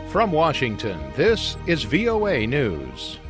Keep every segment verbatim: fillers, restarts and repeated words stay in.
From Washington, this is V O A News.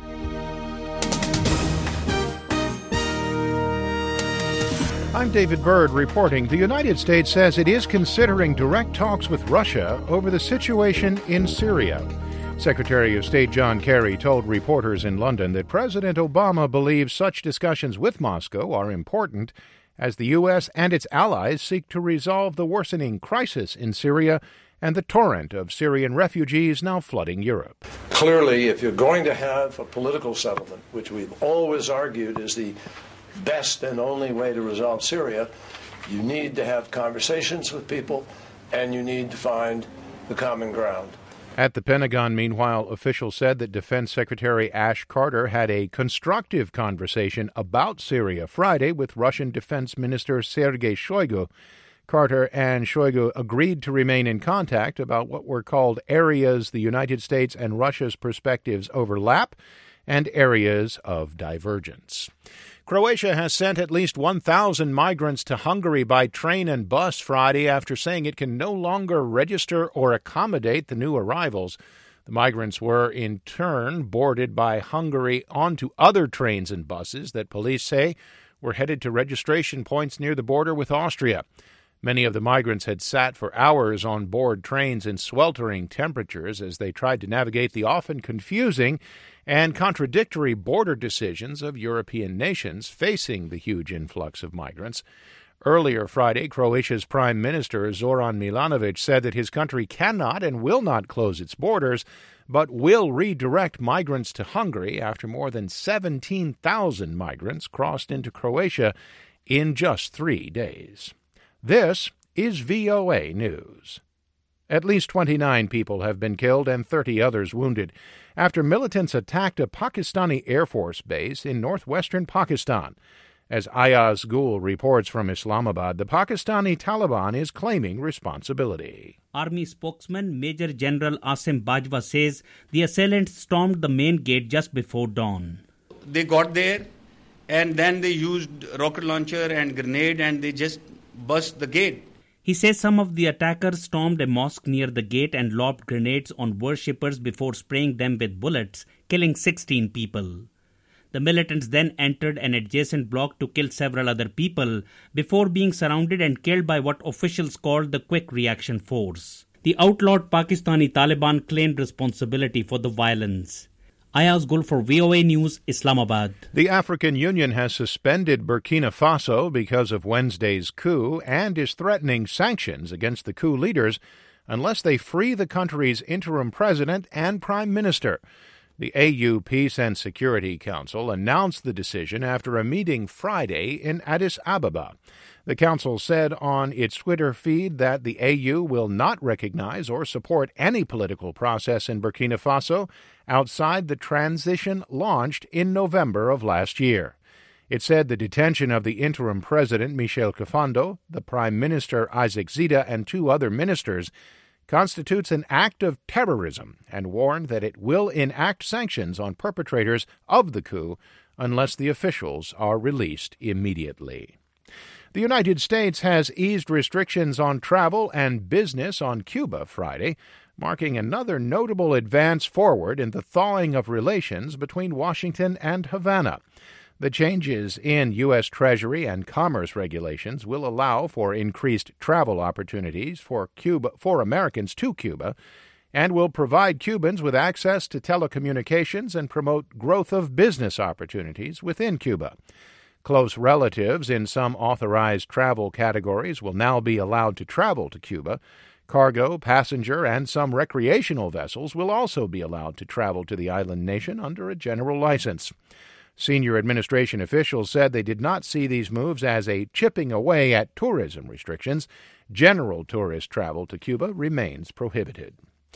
I'm David Byrd reporting. The United States says it is considering direct talks with Russia over the situation in Syria. Secretary of State John Kerry told reporters in London that President Obama believes such discussions with Moscow are important as the U S and its allies seek to resolve the worsening crisis in Syria and the torrent of Syrian refugees now flooding Europe. Clearly, if you're going to have a political settlement, which we've always argued is the best and only way to resolve Syria, you need to have conversations with people and you need to find the common ground. At the Pentagon, meanwhile, officials said that Defense Secretary Ash Carter had a constructive conversation about Syria Friday with Russian Defense Minister Sergei Shoigu. Carter and Shoigu agreed to remain in contact about what were called areas the United States and Russia's perspectives overlap and areas of divergence. Croatia has sent at least one thousand migrants to Hungary by train and bus Friday after saying it can no longer register or accommodate the new arrivals. The migrants were, in turn, boarded by Hungary onto other trains and buses that police say were headed to registration points near the border with Austria. Many of the migrants had sat for hours on board trains in sweltering temperatures as they tried to navigate the often confusing and contradictory border decisions of European nations facing the huge influx of migrants. Earlier Friday, Croatia's Prime Minister Zoran Milanovic said that his country cannot and will not close its borders, but will redirect migrants to Hungary after more than seventeen thousand migrants crossed into Croatia in just three days. This is V O A News. At least twenty-nine people have been killed and thirty others wounded after militants attacked a Pakistani Air Force base in northwestern Pakistan. As Ayaz Gul reports from Islamabad, the Pakistani Taliban is claiming responsibility. Army spokesman Major General Asim Bajwa says the assailants stormed the main gate just before dawn. They got there and then they used rocket launcher and grenade and they just bust the gate. He says some of the attackers stormed a mosque near the gate and lobbed grenades on worshippers before spraying them with bullets, killing sixteen people. The militants then entered an adjacent block to kill several other people before being surrounded and killed by what officials called the Quick Reaction Force. The outlawed Pakistani Taliban claimed responsibility for the violence. Ayaz Gul for V O A News, Islamabad. The African Union has suspended Burkina Faso because of Wednesday's coup and is threatening sanctions against the coup leaders unless they free the country's interim president and prime minister. The A U Peace and Security Council announced the decision after a meeting Friday in Addis Ababa. The council said on its Twitter feed that the A U will not recognize or support any political process in Burkina Faso outside the transition launched in November of last year. It said the detention of the interim president, Michel Kafando, the prime minister, Isaac Zida, and two other ministers constitutes an act of terrorism and warned that it will enact sanctions on perpetrators of the coup unless the officials are released immediately. The United States has eased restrictions on travel and business on Cuba Friday, marking another notable advance forward in the thawing of relations between Washington and Havana. The changes in U S. Treasury and commerce regulations will allow for increased travel opportunities for Cuba, for Americans to Cuba, and will provide Cubans with access to telecommunications and promote growth of business opportunities within Cuba. Close relatives in some authorized travel categories will now be allowed to travel to Cuba. Cargo, passenger, and some recreational vessels will also be allowed to travel to the island nation under a general license. Senior administration officials said they did not see these moves as a chipping away at tourism restrictions. General tourist travel to Cuba remains prohibited.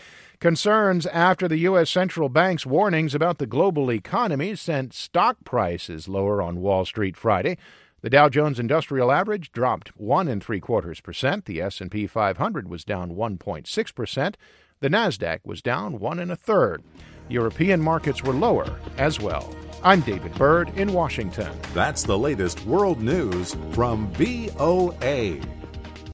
Concerns after the U S central bank's warnings about the global economy sent stock prices lower on Wall Street Friday. The Dow Jones Industrial Average dropped one and three quarters percent. The S and P five hundred was down one point six percent. The Nasdaq was down one and a third. European markets were lower as well. I'm David Byrd in Washington. That's the latest world news from V O A.